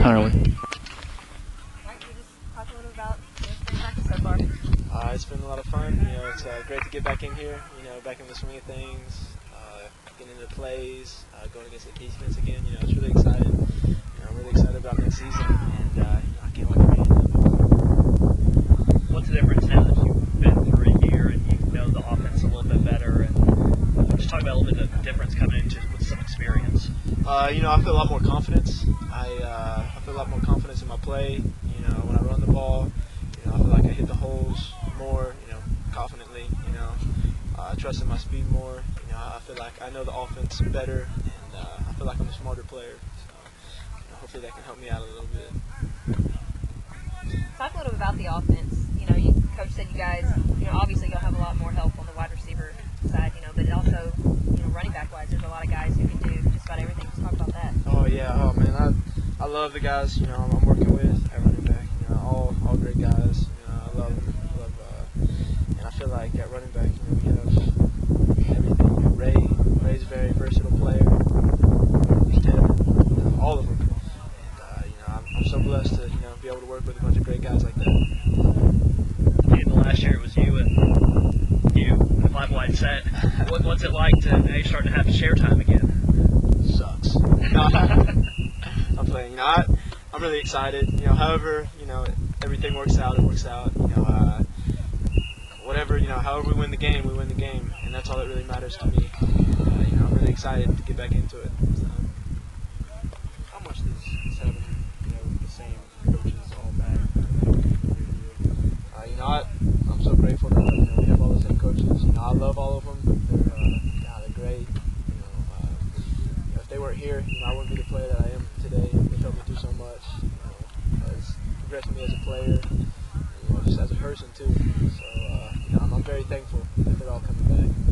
Connor with. Mike, can you just talk a little about spring practice so far? It's been a lot of fun. It's great to get back in here. Back in the swing of things, getting into plays, going against the defense again. It's really exciting. I'm really excited about next season, and I can't wait to be in it. What's the difference now that you've been through a year and you know the offense a little bit better? And just talk about a little bit of the difference coming into with some experience. I feel a lot more confidence. I feel a lot more confidence in my play. When I run the ball, I feel like I hit the holes more, confidently. I trust in my speed more. I feel like I know the offense better, and I feel like I'm a smarter player. So hopefully that can help me out a little bit. Talk a little bit about the offense. Coach said you guys, obviously you'll have a lot more help on the wide receiver side, but it also, running back wise, there's a lot of guys who can do just about everything. Just talk about that. Oh yeah, man, I love the guys I'm working with at running back. All great guys. I love them. And I feel like at running back, we have everything. Ray's a very versatile player. There's Ted, all of them. And I'm so blessed to be able to work with a bunch of great guys like that. In the last year, it was you and the five wide set. What's it like to now you're starting to have to share time again? Sucks. I'm playing. I'm really excited. However, everything works out. It works out. Whatever. However we win the game, we win the game, and that's all that really matters to me. I'm really excited to get back into it. So. How much does having the same coaches all back? I'm so grateful that we have all the same coaches. I love all of them. They're great. If they weren't here, I wouldn't be the player that I am today. They helped me through so much. It's progressed me as a player, just as a person too. So I'm very thankful that they're all coming back.